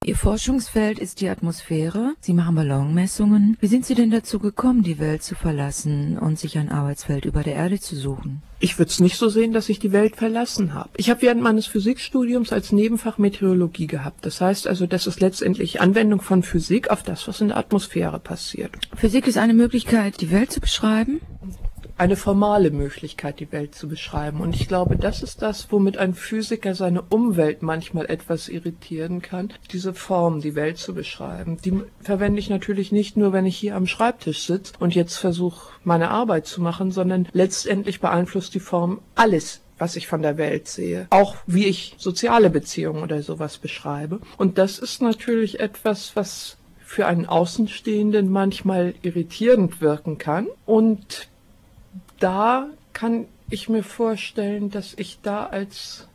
Ihr Forschungsfeld ist die Atmosphäre. Sie machen Ballonmessungen. Wie sind Sie denn dazu gekommen, die Welt zu verlassen und sich ein Arbeitsfeld über der Erde zu suchen? Ich würde es nicht so sehen, dass ich die Welt verlassen habe. Ich habe während meines Physikstudiums als Nebenfach Meteorologie gehabt. Das heißt also, das ist letztendlich Anwendung von Physik auf das, was in der Atmosphäre passiert. Physik ist eine Möglichkeit, die Welt zu beschreiben? Eine formale Möglichkeit, die Welt zu beschreiben. Und ich glaube, das ist das, womit ein Physiker seine Umwelt manchmal etwas irritieren kann, diese Form, die Welt zu beschreiben. Die verwende ich natürlich nicht nur, wenn ich hier am Schreibtisch sitze und jetzt versuche, meine Arbeit zu machen, sondern letztendlich beeinflusst die Form alles, was ich von der Welt sehe. Auch wie ich soziale Beziehungen oder sowas beschreibe. Und das ist natürlich etwas, was für einen Außenstehenden manchmal irritierend wirken kann. Und da kann ich mir vorstellen, dass ich da als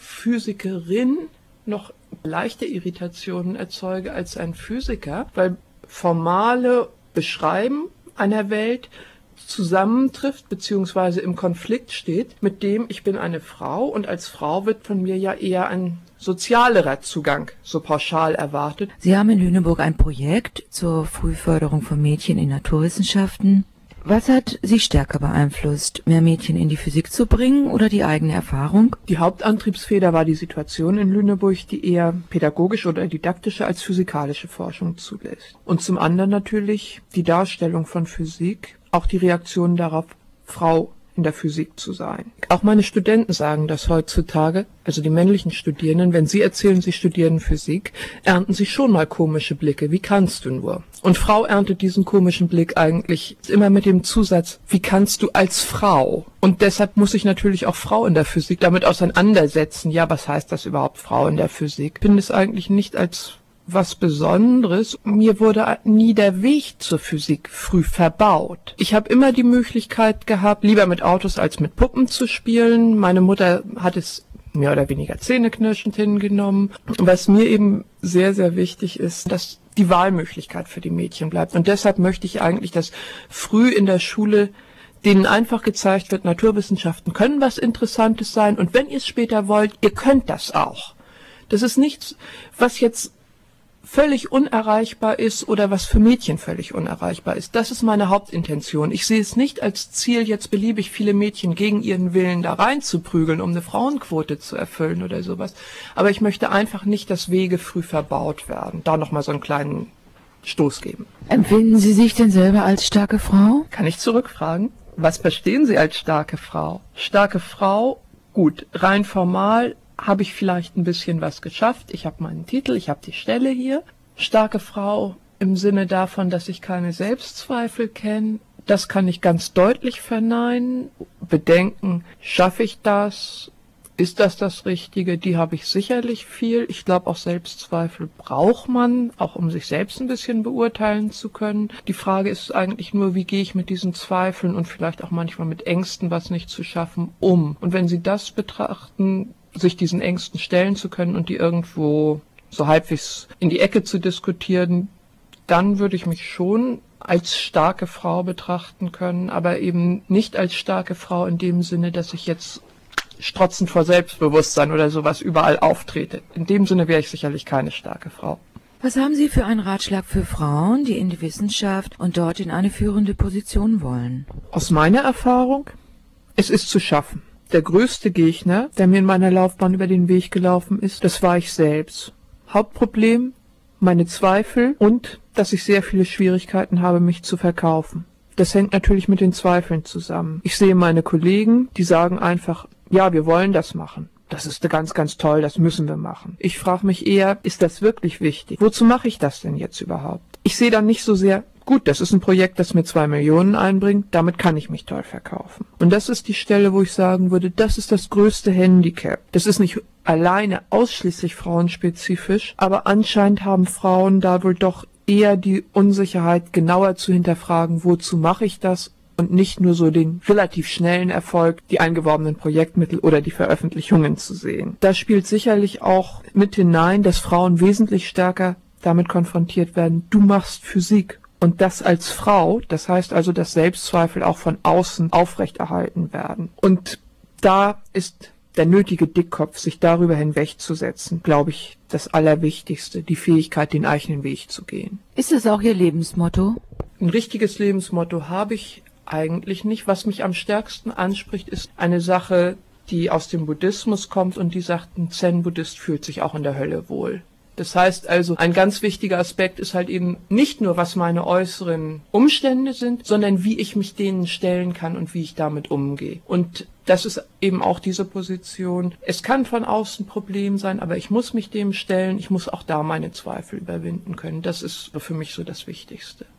Physikerin noch leichte Irritationen erzeuge als ein Physiker, weil formale Beschreiben einer Welt zusammentrifft bzw. im Konflikt steht mit dem, ich bin eine Frau und als Frau wird von mir ja eher ein sozialerer Zugang so pauschal erwartet. Sie haben in Lüneburg ein Projekt zur Frühförderung von Mädchen in Naturwissenschaften. Was hat Sie stärker beeinflusst, mehr Mädchen in die Physik zu bringen oder die eigene Erfahrung? Die Hauptantriebsfeder war die Situation in Lüneburg, die eher pädagogische oder didaktische als physikalische Forschung zulässt. Und zum anderen natürlich die Darstellung von Physik, auch die Reaktion darauf, Frau in der Physik zu sein. Auch meine Studenten sagen das heutzutage, also die männlichen Studierenden, wenn sie erzählen, sie studieren Physik, ernten sie schon mal komische Blicke. Wie kannst du nur? Und Frau erntet diesen komischen Blick eigentlich immer mit dem Zusatz, wie kannst du als Frau? Und deshalb muss ich natürlich auch Frau in der Physik damit auseinandersetzen. Ja, was heißt das überhaupt, Frau in der Physik? Ich finde es eigentlich nicht als was Besonderes. Mir wurde nie der Weg zur Physik früh verbaut. Ich habe immer die Möglichkeit gehabt, lieber mit Autos als mit Puppen zu spielen. Meine Mutter hat es mehr oder weniger zähneknirschend hingenommen. Was mir eben sehr, sehr wichtig ist, dass die Wahlmöglichkeit für die Mädchen bleibt. Und deshalb möchte ich eigentlich, dass früh in der Schule denen einfach gezeigt wird, Naturwissenschaften können was Interessantes sein. Und wenn ihr es später wollt, ihr könnt das auch. Das ist nichts, was jetzt völlig unerreichbar ist oder was für Mädchen völlig unerreichbar ist. Das ist meine Hauptintention. Ich sehe es nicht als Ziel, jetzt beliebig viele Mädchen gegen ihren Willen da reinzuprügeln, um eine Frauenquote zu erfüllen oder sowas. Aber ich möchte einfach nicht, dass Wege früh verbaut werden. Da nochmal so einen kleinen Stoß geben. Empfinden Sie sich denn selber als starke Frau? Kann ich zurückfragen? Was verstehen Sie als starke Frau? Starke Frau, gut, rein formal habe ich vielleicht ein bisschen was geschafft. Ich habe meinen Titel, ich habe die Stelle hier. Starke Frau im Sinne davon, dass ich keine Selbstzweifel kenne. Das kann ich ganz deutlich verneinen. Bedenken, schaffe ich das? Ist das Richtige? Die habe ich sicherlich viel. Ich glaube, auch Selbstzweifel braucht man, auch um sich selbst ein bisschen beurteilen zu können. Die Frage ist eigentlich nur, wie gehe ich mit diesen Zweifeln und vielleicht auch manchmal mit Ängsten, was nicht zu schaffen, um? Und wenn Sie das betrachten, sich diesen Ängsten stellen zu können und die irgendwo so halbwegs in die Ecke zu diskutieren, dann würde ich mich schon als starke Frau betrachten können, aber eben nicht als starke Frau in dem Sinne, dass ich jetzt strotzend vor Selbstbewusstsein oder sowas überall auftrete. In dem Sinne wäre ich sicherlich keine starke Frau. Was haben Sie für einen Ratschlag für Frauen, die in die Wissenschaft und dort in eine führende Position wollen? Aus meiner Erfahrung, es ist zu schaffen. Der größte Gegner, der mir in meiner Laufbahn über den Weg gelaufen ist, das war ich selbst. Hauptproblem, meine Zweifel und dass ich sehr viele Schwierigkeiten habe, mich zu verkaufen. Das hängt natürlich mit den Zweifeln zusammen. Ich sehe meine Kollegen, die sagen einfach, ja, wir wollen das machen. Das ist ganz, ganz toll, das müssen wir machen. Ich frage mich eher, ist das wirklich wichtig? Wozu mache ich das denn jetzt überhaupt? Ich sehe dann nicht so sehr, gut, das ist ein Projekt, das mir 2 Millionen einbringt, damit kann ich mich toll verkaufen. Und das ist die Stelle, wo ich sagen würde, das ist das größte Handicap. Das ist nicht alleine ausschließlich frauenspezifisch, aber anscheinend haben Frauen da wohl doch eher die Unsicherheit, genauer zu hinterfragen, wozu mache ich das? Und nicht nur so den relativ schnellen Erfolg, die eingeworbenen Projektmittel oder die Veröffentlichungen zu sehen. Da spielt sicherlich auch mit hinein, dass Frauen wesentlich stärker damit konfrontiert werden, du machst Physik. Und das als Frau, das heißt also, dass Selbstzweifel auch von außen aufrechterhalten werden. Und da ist der nötige Dickkopf, sich darüber hinwegzusetzen, glaube ich, das Allerwichtigste, die Fähigkeit, den eigenen Weg zu gehen. Ist das auch Ihr Lebensmotto? Ein richtiges Lebensmotto habe ich eigentlich nicht. Was mich am stärksten anspricht, ist eine Sache, die aus dem Buddhismus kommt und die sagt, ein Zen-Buddhist fühlt sich auch in der Hölle wohl. Das heißt also, ein ganz wichtiger Aspekt ist halt eben nicht nur, was meine äußeren Umstände sind, sondern wie ich mich denen stellen kann und wie ich damit umgehe. Und das ist eben auch diese Position. Es kann von außen ein Problem sein, aber ich muss mich dem stellen. Ich muss auch da meine Zweifel überwinden können. Das ist für mich so das Wichtigste.